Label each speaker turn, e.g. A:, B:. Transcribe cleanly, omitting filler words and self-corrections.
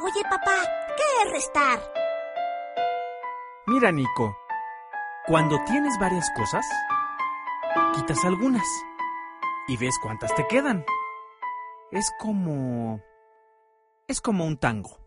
A: Oye, papá, ¿qué es restar?
B: Mira, Nico, cuando tienes varias cosas, quitas algunas y ves cuántas te quedan. Es como un tango.